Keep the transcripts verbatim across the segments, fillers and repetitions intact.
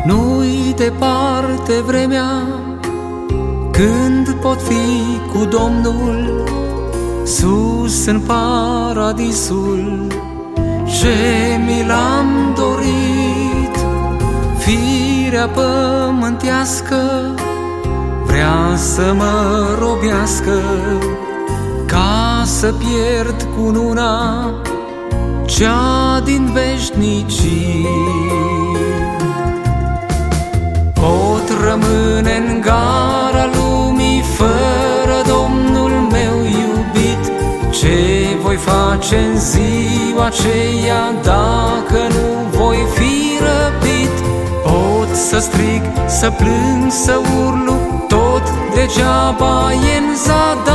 Nu-i departe vremea când pot fi cu Domnul sus în paradisul ce mi l-am dorit. Firea pământească vrea să mă robească ca să pierd cununa cea din veșnicii. Pot rămâne în gara lumii fără Domnul meu iubit. Ce voi face în ziua aceea dacă nu voi fi răpit? Pot să strig, să plâng, să urlu, tot degeaba e în zadar.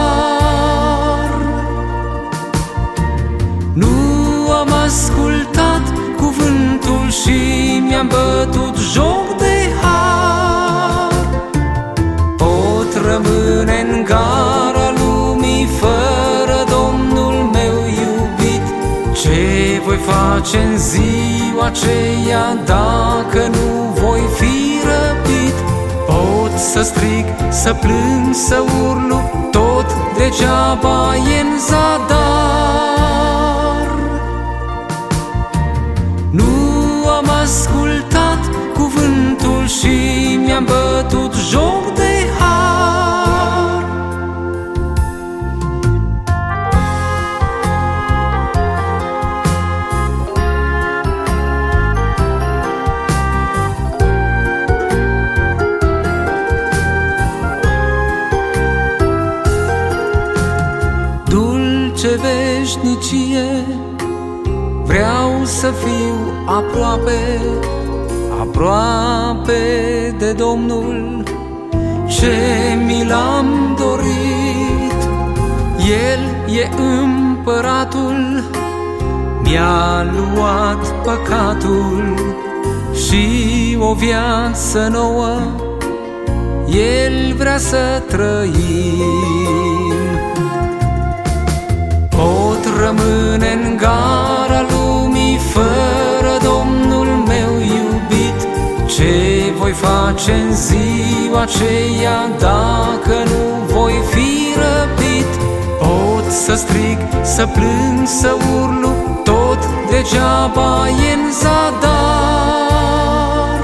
Nu am ascultat cuvântul și mi-am bătut joc de har. Pot rămâne în gara lumii fără Domnul meu iubit. Ce voi face în ziua aceea dacă nu voi fi răpit? Pot să strig, să plâng, să urlu, tot degeaba e în zadar. Nu am ascultat cuvântul și mi-am bătut joc de har. Dulce veșnicie, vreau să fiu aproape, aproape de Domnul ce mi l-am dorit. El e împăratul, mi-a luat păcatul și o viață nouă El vrea să trăim. Pot rămâne în gara lumii fără Domnul meu iubit. Ce voi face în ziua aceea dacă nu voi fi răpit? Pot să strig, să plâng, să urlu, tot degeaba e în zadar.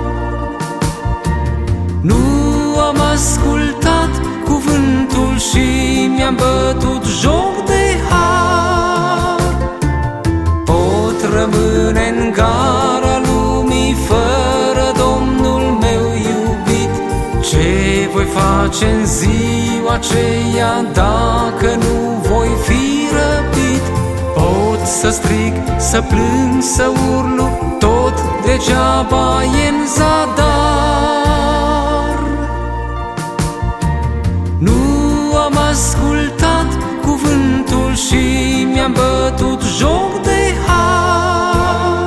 Nu am ascultat cuvântul și mi-am bătut joc de har. Pot rămâne în gara lumii fără Domnul meu iubit. Ce voi face în ziua aceea dacă nu voi fi răpit? Pot să strig, să plâng, să urlu, tot degeaba e în zadar. Nu am ascultat cuvântul și mi-am bătut joc de har.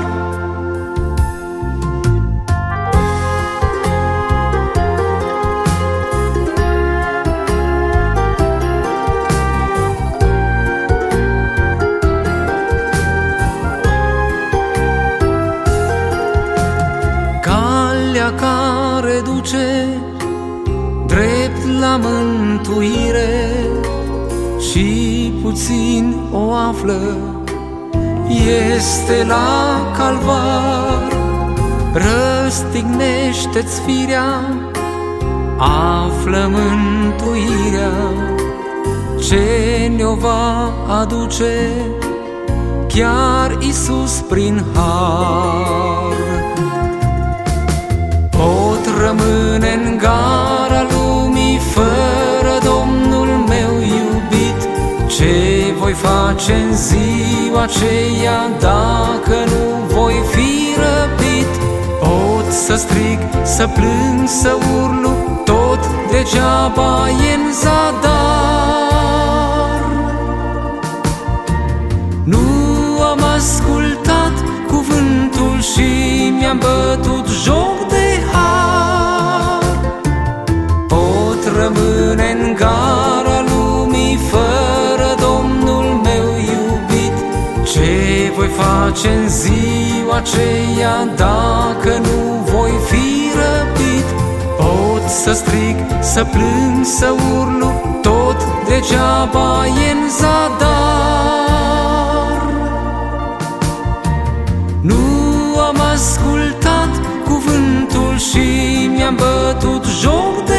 Calea care duce drept la mântuire și puțin o află este la calvar. Răstignește-ți firea, află mântuirea ce ne-o va aduce chiar Iisus prin har. Pot rămâne în gara lumii fără Domnul meu iubit. Ce voi face în ziua aceea dacă nu voi fi răpit? Pot să strig, să plâng, să urlu, tot degeaba e în zadar. Nu am ascultat cuvântul și mi-am bătut joc de har. Pot rămâne în gara lumii fără Domnul meu iubit. Ce voi face în ziua aceea dacă nu voi să strig, să plâng, să urlu, tot degeaba e-n zadar. Nu am ascultat cuvântul și mi-am bătut joc de